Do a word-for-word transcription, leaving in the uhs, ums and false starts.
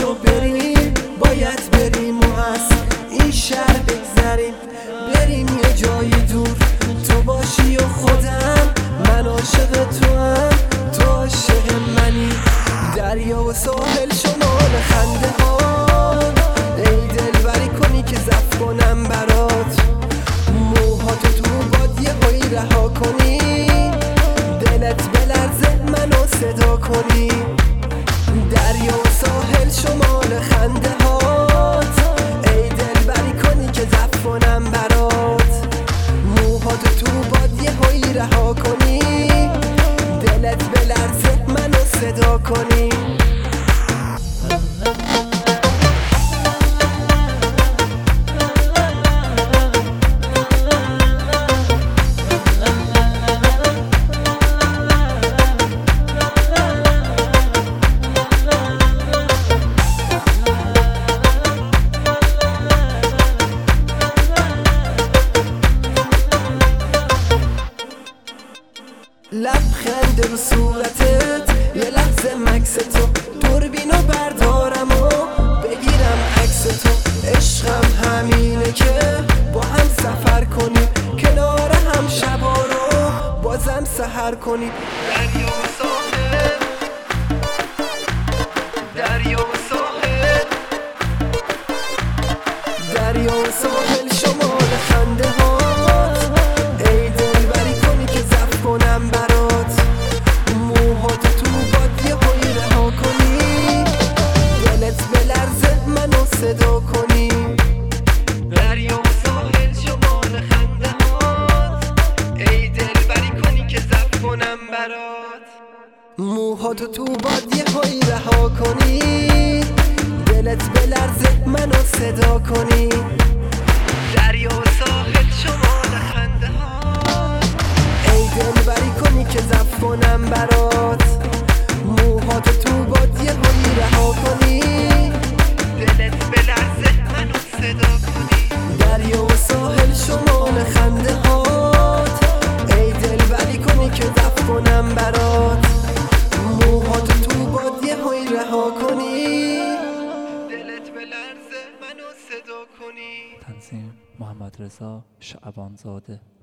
پاشو بریم، باید بریم و از این شهر بگذریم، بریم یه جای دور، تو باشی و خودم، من عاشق تو هم، تو عاشق منی. دریا و ساحل شمال خنده ها، ای دلبری کنی که زف کنم برات، موهاتو تو بادیه هایی رها کنی، دلت بلرزه منو صدا کنی. دریا و ساحل شمال خنده هات، ای دلبری کنی که زف کنم برات، موهاتو تو بادیه هایی رها کنی، دلت بلرزه منو صدا کنی. لبخند رو صورتت، یه لحظه مکس تو، دوربینو بردارم و بگیرم عکس تو. عشقم همینه که با هم سفر کنیم، کنار هم شبا رو بازم سحر کنیم. دریا و ساحل، دریا و ساحل، دریا و ساحل شمال خنده هات، ای دلبری کنی که زف کنم برات، موهاتو تو بادیه هایی رها کنی، دلت بلرزه منو صدا کنی. دریا و ساحل شمال خنده هات، ای دلبری کنی که زف کنم برات، موهاتو تو بادیه هایی رها کنی، دلت بلرزه منو صدا کنی. دریا و ساحل شمال خنده هات، ای دلبری کنی که زف کنم برات، موهاتو تو بادیه هایی رها کنی، دلت بلرزه منو صدا کنی. دریا و ساحل شمال خنده هات، ای دلبری کنی که زف کنم برات، موهاتو تو بادیه هایی رها کنی، دلت بلرزه منو صدا کنی. تنظیم محمد رضا شعبانزاده.